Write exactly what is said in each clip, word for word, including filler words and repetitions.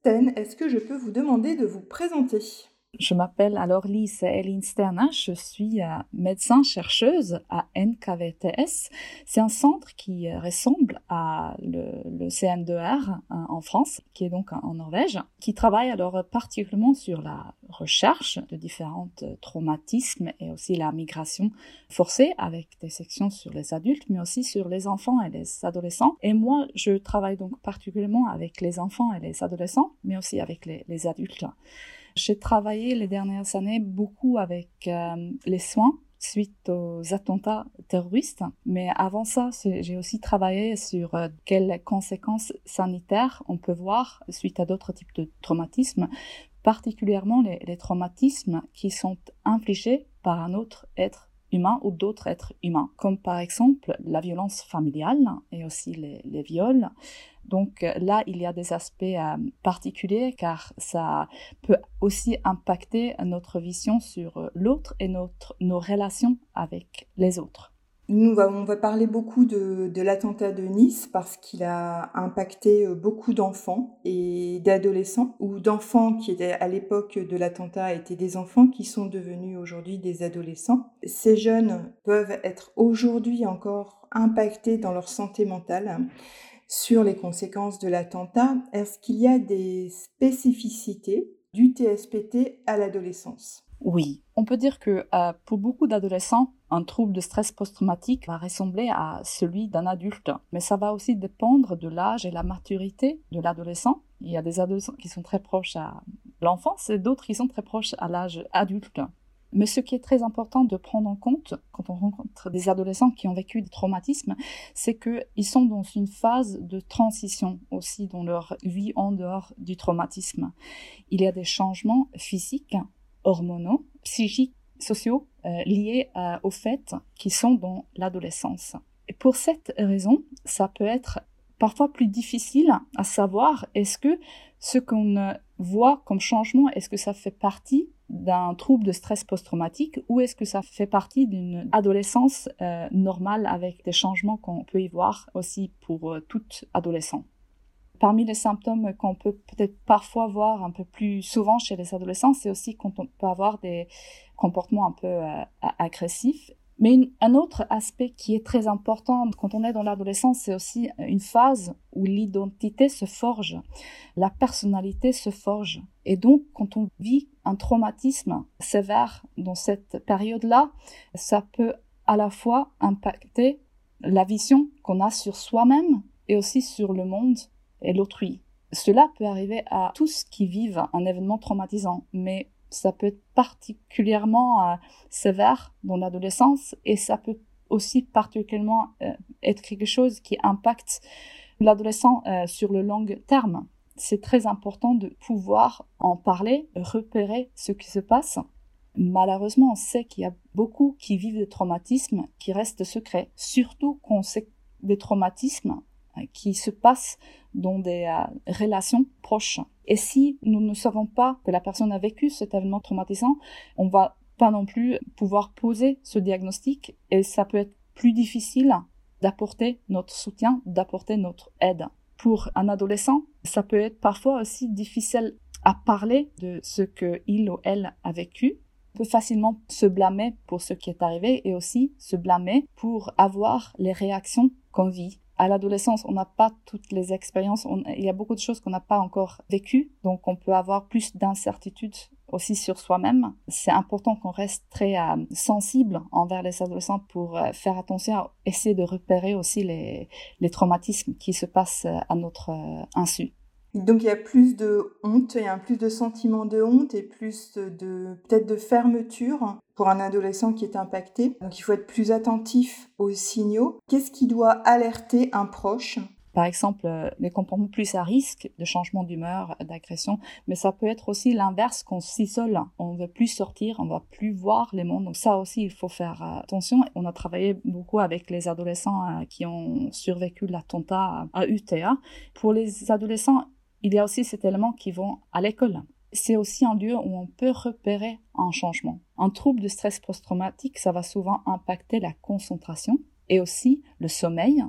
Ten, est-ce que je peux vous demander de vous présenter ? Je m'appelle alors Lise Elin Sterna, je suis euh, médecin-chercheuse à N K V T S. C'est un centre qui ressemble à le, le C N deux R euh, en France, qui est donc en Norvège, qui travaille alors particulièrement sur la recherche de différents traumatismes et aussi la migration forcée avec des sections sur les adultes, mais aussi sur les enfants et les adolescents. Et moi, je travaille donc particulièrement avec les enfants et les adolescents, mais aussi avec les, les adultes. J'ai travaillé les dernières années beaucoup avec euh, les soins suite aux attentats terroristes, mais avant ça, j'ai aussi travaillé sur euh, quelles conséquences sanitaires on peut voir suite à d'autres types de traumatismes, particulièrement les, les traumatismes qui sont infligés par un autre être humain ou d'autres êtres humains, comme par exemple la violence familiale et aussi les, les viols. Donc là, il y a des aspects euh, particuliers car ça peut aussi impacter notre vision sur l'autre et notre, nos relations avec les autres. Nous, on va parler beaucoup de, de l'attentat de Nice parce qu'il a impacté beaucoup d'enfants et d'adolescents, ou d'enfants qui étaient à l'époque de l'attentat étaient des enfants qui sont devenus aujourd'hui des adolescents. Ces jeunes peuvent être aujourd'hui encore impactés dans leur santé mentale sur les conséquences de l'attentat. Est-ce qu'il y a des spécificités du T S P T à l'adolescence ? Oui, on peut dire que euh, pour beaucoup d'adolescents, un trouble de stress post-traumatique va ressembler à celui d'un adulte. Mais ça va aussi dépendre de l'âge et la maturité de l'adolescent. Il y a des adolescents qui sont très proches à l'enfance et d'autres qui sont très proches à l'âge adulte. Mais ce qui est très important de prendre en compte quand on rencontre des adolescents qui ont vécu des traumatismes, c'est qu'ils sont dans une phase de transition aussi dans leur vie en dehors du traumatisme. Il y a des changements physiques, hormonaux, psychiques, sociaux euh, liés euh, au fait qu'ils sont dans l'adolescence. Et pour cette raison, ça peut être parfois plus difficile à savoir est-ce que ce qu'on voit comme changement, est-ce que ça fait partie d'un trouble de stress post-traumatique ou est-ce que ça fait partie d'une adolescence euh, normale avec des changements qu'on peut y voir aussi pour euh, tout adolescent. Parmi les symptômes qu'on peut peut-être parfois voir un peu plus souvent chez les adolescents, c'est aussi quand on peut avoir des comportements un peu euh, agressifs. Mais une, un autre aspect qui est très important quand on est dans l'adolescence, c'est aussi une phase où l'identité se forge, la personnalité se forge. Et donc, quand on vit un traumatisme sévère dans cette période-là, ça peut à la fois impacter la vision qu'on a sur soi-même et aussi sur le monde et l'autrui. Cela peut arriver à tous qui vivent un événement traumatisant, mais ça peut être particulièrement euh, sévère dans l'adolescence et ça peut aussi particulièrement euh, être quelque chose qui impacte l'adolescent euh, sur le long terme. C'est très important de pouvoir en parler, repérer ce qui se passe. Malheureusement, on sait qu'il y a beaucoup qui vivent des traumatismes qui restent secrets, surtout quand on sait des traumatismes qui se passent dans des euh, relations proches. Et si nous ne savons pas que la personne a vécu cet événement traumatisant, on va pas non plus pouvoir poser ce diagnostic et ça peut être plus difficile d'apporter notre soutien, d'apporter notre aide. Pour un adolescent, ça peut être parfois aussi difficile à parler de ce qu'il ou elle a vécu. On peut facilement se blâmer pour ce qui est arrivé et aussi se blâmer pour avoir les réactions qu'on vit. À l'adolescence, on n'a pas toutes les expériences, on, il y a beaucoup de choses qu'on n'a pas encore vécues, donc on peut avoir plus d'incertitudes aussi sur soi-même. C'est important qu'on reste très euh, sensible envers les adolescents pour euh, faire attention à essayer de repérer aussi les, les traumatismes qui se passent à notre euh, insu. Donc il y a plus de honte, il y a un plus de sentiment de honte et plus de peut-être de fermeture pour un adolescent qui est impacté. Donc il faut être plus attentif aux signaux. Qu'est-ce qui doit alerter un proche ? Par exemple, les comportements plus à risque de changement d'humeur, d'agression, mais ça peut être aussi l'inverse, qu'on s'isole, on ne veut plus sortir, on ne va plus voir les mondes. Donc ça aussi, il faut faire attention. On a travaillé beaucoup avec les adolescents qui ont survécu l'attentat à U T A. Pour les adolescents, il y a aussi cet élément qui vont à l'école. C'est aussi un lieu où on peut repérer un changement. Un trouble de stress post-traumatique, ça va souvent impacter la concentration et aussi le sommeil.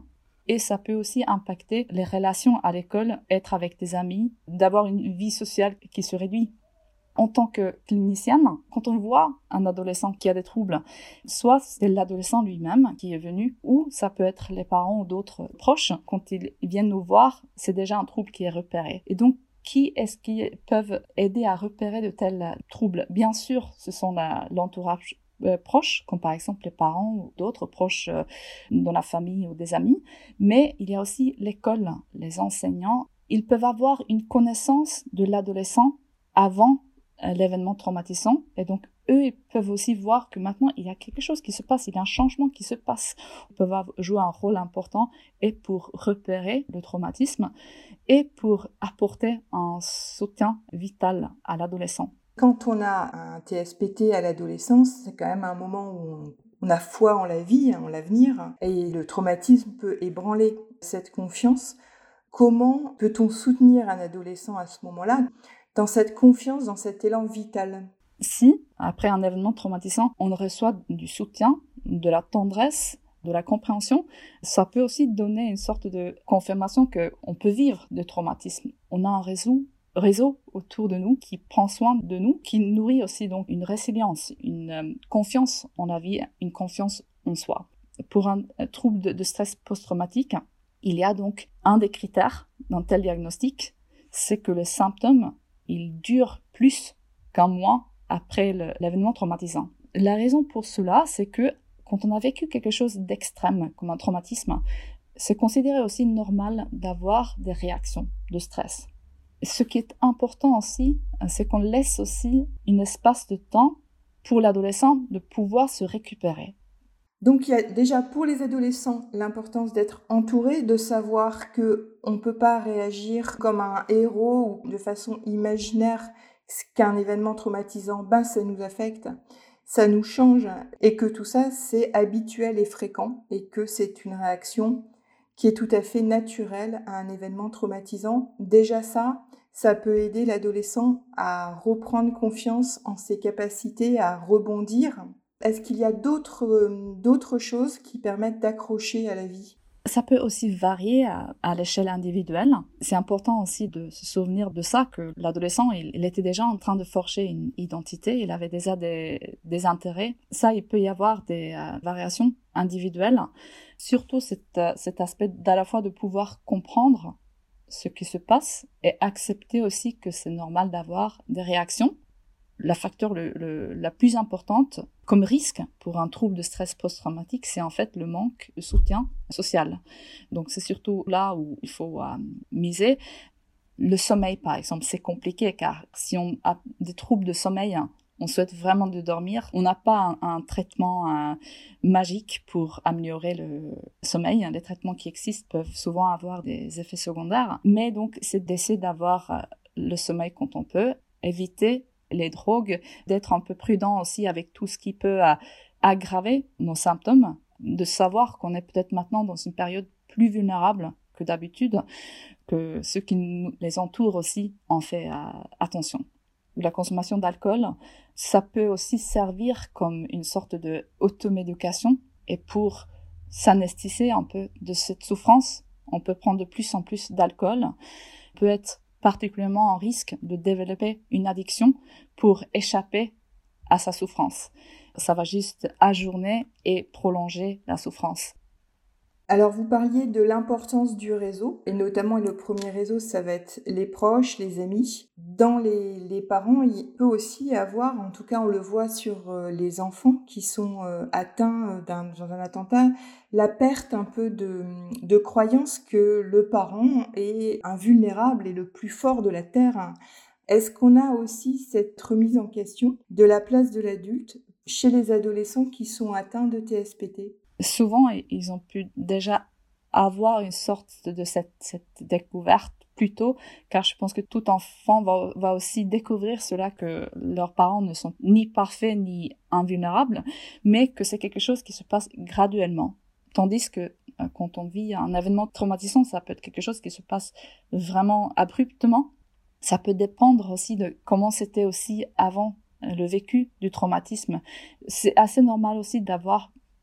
Et ça peut aussi impacter les relations à l'école, être avec des amis, d'avoir une vie sociale qui se réduit. En tant que clinicienne, quand on voit un adolescent qui a des troubles, soit c'est l'adolescent lui-même qui est venu, ou ça peut être les parents ou d'autres proches. Quand ils viennent nous voir, c'est déjà un trouble qui est repéré. Et donc, qui est-ce qui peuvent aider à repérer de tels troubles? Bien sûr, ce sont la, l'entourage euh, proche, comme par exemple les parents ou d'autres proches euh, dans la famille ou des amis, mais il y a aussi l'école, les enseignants. Ils peuvent avoir une connaissance de l'adolescent avant l'événement traumatisant, et donc eux ils peuvent aussi voir que maintenant il y a quelque chose qui se passe, il y a un changement qui se passe. Ils peuvent jouer un rôle important et pour repérer le traumatisme et pour apporter un soutien vital à l'adolescent. Quand on a un T S P T à l'adolescence, c'est quand même un moment où on a foi en la vie, en l'avenir, et le traumatisme peut ébranler cette confiance. Comment peut-on soutenir un adolescent à ce moment-là dans cette confiance, dans cet élan vital? Si, après un événement traumatisant, on reçoit du soutien, de la tendresse, de la compréhension, ça peut aussi donner une sorte de confirmation qu'on peut vivre de traumatisme. On a un réseau, réseau autour de nous qui prend soin de nous, qui nourrit aussi donc une résilience, une euh, confiance en la vie, une confiance en soi. Pour un, un trouble de, de stress post-traumatique, il y a donc un des critères d'un tel diagnostic, c'est que les symptômes il dure plus qu'un mois après le, l'événement traumatisant. La raison pour cela, c'est que quand on a vécu quelque chose d'extrême, comme un traumatisme, c'est considéré aussi normal d'avoir des réactions de stress. Ce qui est important aussi, c'est qu'on laisse aussi un espace de temps pour l'adolescent de pouvoir se récupérer. Donc il y a déjà pour les adolescents l'importance d'être entouré, de savoir qu'on ne peut pas réagir comme un héros ou de façon imaginaire qu'un événement traumatisant, ben, ça nous affecte, ça nous change et que tout ça c'est habituel et fréquent et que c'est une réaction qui est tout à fait naturelle à un événement traumatisant. Déjà ça, ça peut aider l'adolescent à reprendre confiance en ses capacités à rebondir. Est-ce qu'il y a d'autres, euh, d'autres choses qui permettent d'accrocher à la vie? Ça peut aussi varier à, à l'échelle individuelle. C'est important aussi de se souvenir de ça, que l'adolescent, il, il était déjà en train de forger une identité, il avait déjà des, des intérêts. Ça, il peut y avoir des euh, variations individuelles. Surtout cet, euh, cet aspect d'à la fois de pouvoir comprendre ce qui se passe et accepter aussi que c'est normal d'avoir des réactions. La facteur le, le, la plus importante comme risque pour un trouble de stress post-traumatique, c'est en fait le manque de soutien social. Donc c'est surtout là où il faut euh, miser. Le sommeil, par exemple, c'est compliqué car si on a des troubles de sommeil, on souhaite vraiment de dormir, on n'a pas un, un traitement euh, magique pour améliorer le sommeil. Les traitements qui existent peuvent souvent avoir des effets secondaires, mais donc c'est d'essayer d'avoir euh, le sommeil quand on peut, éviter les drogues, d'être un peu prudent aussi avec tout ce qui peut euh, aggraver nos symptômes, de savoir qu'on est peut-être maintenant dans une période plus vulnérable que d'habitude, que ceux qui nous, les entourent aussi en fait euh, attention. La consommation d'alcool, ça peut aussi servir comme une sorte de automédication et pour s'anesthésier un peu de cette souffrance, on peut prendre de plus en plus d'alcool, peut être particulièrement en risque de développer une addiction pour échapper à sa souffrance. Ça va juste ajourner et prolonger la souffrance. Alors vous parliez de l'importance du réseau, et notamment le premier réseau, ça va être les proches, les amis. Dans les, les parents, il peut aussi y avoir, en tout cas on le voit sur euh, les enfants qui sont euh, atteints d'un, d'un attentat, la perte un peu de, de croyance que le parent est invulnérable et le plus fort de la Terre. Est-ce qu'on a aussi cette remise en question de la place de l'adulte chez les adolescents qui sont atteints de T S P T ? Souvent, ils ont pu déjà avoir une sorte de cette, cette découverte plus tôt, car je pense que tout enfant va, va aussi découvrir cela, que leurs parents ne sont ni parfaits ni invulnérables, mais que c'est quelque chose qui se passe graduellement. Tandis que quand on vit un événement traumatisant, ça peut être quelque chose qui se passe vraiment abruptement. Ça peut dépendre aussi de comment c'était aussi avant le vécu du traumatisme. C'est assez normal aussi d'avoir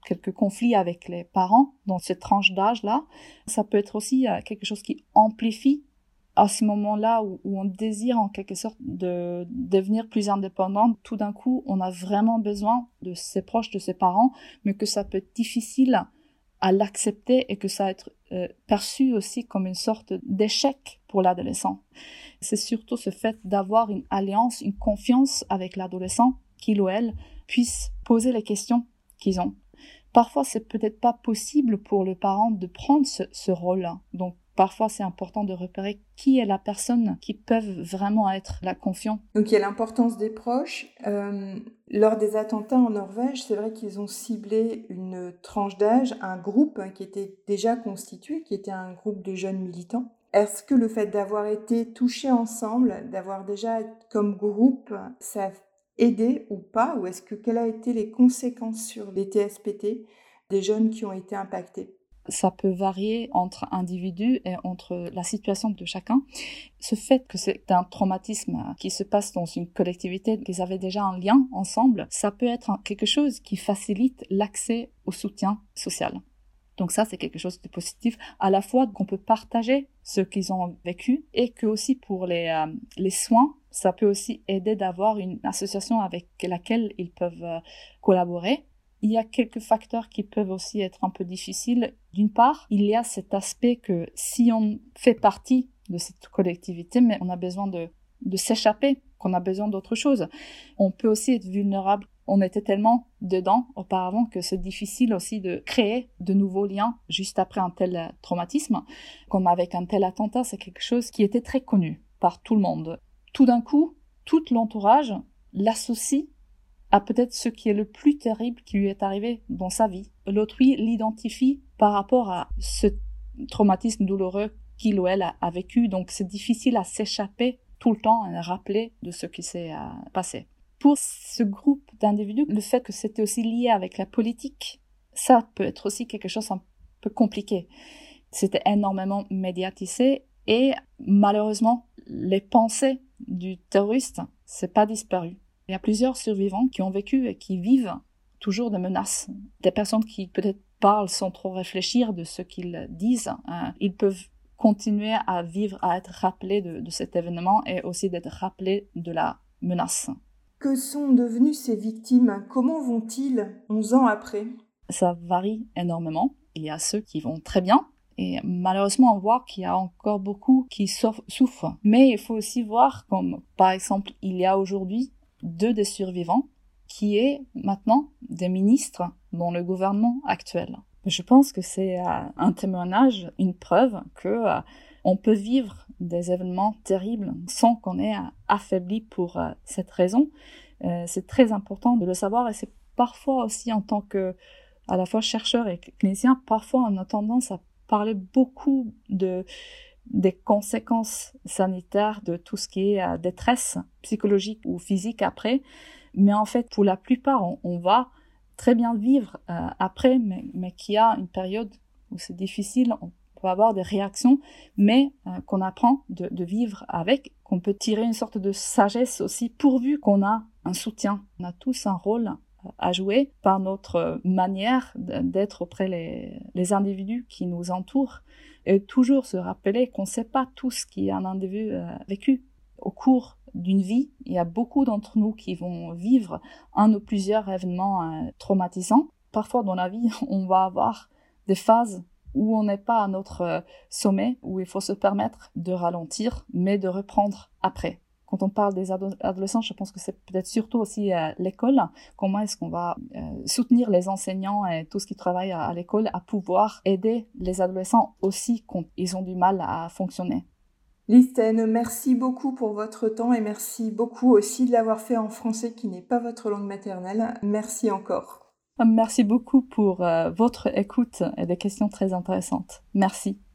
quelques conflits avec les parents dans cette tranche d'âge-là. Ça peut être aussi quelque chose qui amplifie à ce moment-là où, où on désire en quelque sorte de devenir plus indépendant. Tout d'un coup, on a vraiment besoin de ses proches, de ses parents, mais que ça peut être difficile à l'accepter et que ça va être euh, perçu aussi comme une sorte d'échec pour l'adolescent. C'est surtout ce fait d'avoir une alliance, une confiance avec l'adolescent, qu'il ou elle puisse poser les questions qu'ils ont. Parfois, c'est peut-être pas possible pour le parent de prendre ce, ce rôle-là. Donc, parfois, c'est important de repérer qui est la personne qui peut vraiment être la confiante. Donc, il y a l'importance des proches. Euh, lors des attentats en Norvège, c'est vrai qu'ils ont ciblé une tranche d'âge, un groupe qui était déjà constitué, qui était un groupe de jeunes militants. Est-ce que le fait d'avoir été touchés ensemble, d'avoir déjà comme groupe, ça a aidé ou pas? Ou est-ce que quelles ont été les conséquences sur les T S P T des jeunes qui ont été impactés? Ça peut varier entre individus et entre la situation de chacun. Ce fait que c'est un traumatisme qui se passe dans une collectivité, qu'ils avaient déjà un lien ensemble, ça peut être quelque chose qui facilite l'accès au soutien social. Donc ça, c'est quelque chose de positif, à la fois qu'on peut partager ce qu'ils ont vécu et que aussi pour les, euh, les soins, ça peut aussi aider d'avoir une association avec laquelle ils peuvent euh, collaborer. Il y a quelques facteurs qui peuvent aussi être un peu difficiles. D'une part, il y a cet aspect que si on fait partie de cette collectivité, mais on a besoin de, de s'échapper, qu'on a besoin d'autre chose. On peut aussi être vulnérable. On était tellement dedans auparavant que c'est difficile aussi de créer de nouveaux liens juste après un tel traumatisme. Comme avec un tel attentat, c'est quelque chose qui était très connu par tout le monde. Tout d'un coup, tout l'entourage l'associe à peut-être ce qui est le plus terrible qui lui est arrivé dans sa vie. L'autrui l'identifie par rapport à ce traumatisme douloureux qu'il ou elle a, a vécu, donc c'est difficile à s'échapper tout le temps, à rappeler de ce qui s'est euh, passé. Pour ce groupe d'individus, le fait que c'était aussi lié avec la politique, ça peut être aussi quelque chose un peu compliqué. C'était énormément médiatisé et malheureusement, les pensées du terroriste, c'est pas disparu. Il y a plusieurs survivants qui ont vécu et qui vivent toujours des menaces. Des personnes qui peut-être parlent sans trop réfléchir de ce qu'ils disent. Hein. Ils peuvent continuer à vivre, à être rappelés de, de cet événement et aussi d'être rappelés de la menace. Que sont devenues ces victimes? Comment vont-ils onze ans après? Ça varie énormément. Il y a ceux qui vont très bien. Et malheureusement, on voit qu'il y a encore beaucoup qui souffrent. Mais il faut aussi voir, comme par exemple, il y a aujourd'hui deux des survivants qui est maintenant des ministres dans le gouvernement actuel. Je pense que c'est euh, un témoignage, une preuve que euh, on peut vivre des événements terribles sans qu'on ait euh, affaibli pour euh, cette raison. Euh, c'est très important de le savoir et c'est parfois aussi en tant que à la fois chercheur et clinicien, parfois on a tendance à parler beaucoup de des conséquences sanitaires de tout ce qui est euh, détresse psychologique ou physique après. Mais en fait, pour la plupart, on, on va très bien vivre euh, après, mais, mais qu'il y a une période où c'est difficile, on peut avoir des réactions, mais euh, qu'on apprend de, de vivre avec, qu'on peut tirer une sorte de sagesse aussi, pourvu qu'on a un soutien. On a tous un rôle à jouer par notre manière d'être auprès les, les individus qui nous entourent et toujours se rappeler qu'on ne sait pas tout ce qu'un individu a vécu. Au cours d'une vie, il y a beaucoup d'entre nous qui vont vivre un ou plusieurs événements euh, traumatisants. Parfois dans la vie, on va avoir des phases où on n'est pas à notre euh, sommet, où il faut se permettre de ralentir, mais de reprendre après. Quand on parle des ado- adolescents, je pense que c'est peut-être surtout aussi euh, l'école. Comment est-ce qu'on va euh, soutenir les enseignants et tout ce qui travaille à, à l'école à pouvoir aider les adolescents aussi quand ils ont du mal à fonctionner. Lystène, merci beaucoup pour votre temps et merci beaucoup aussi de l'avoir fait en français qui n'est pas votre langue maternelle. Merci encore. Merci beaucoup pour euh, votre écoute et des questions très intéressantes. Merci.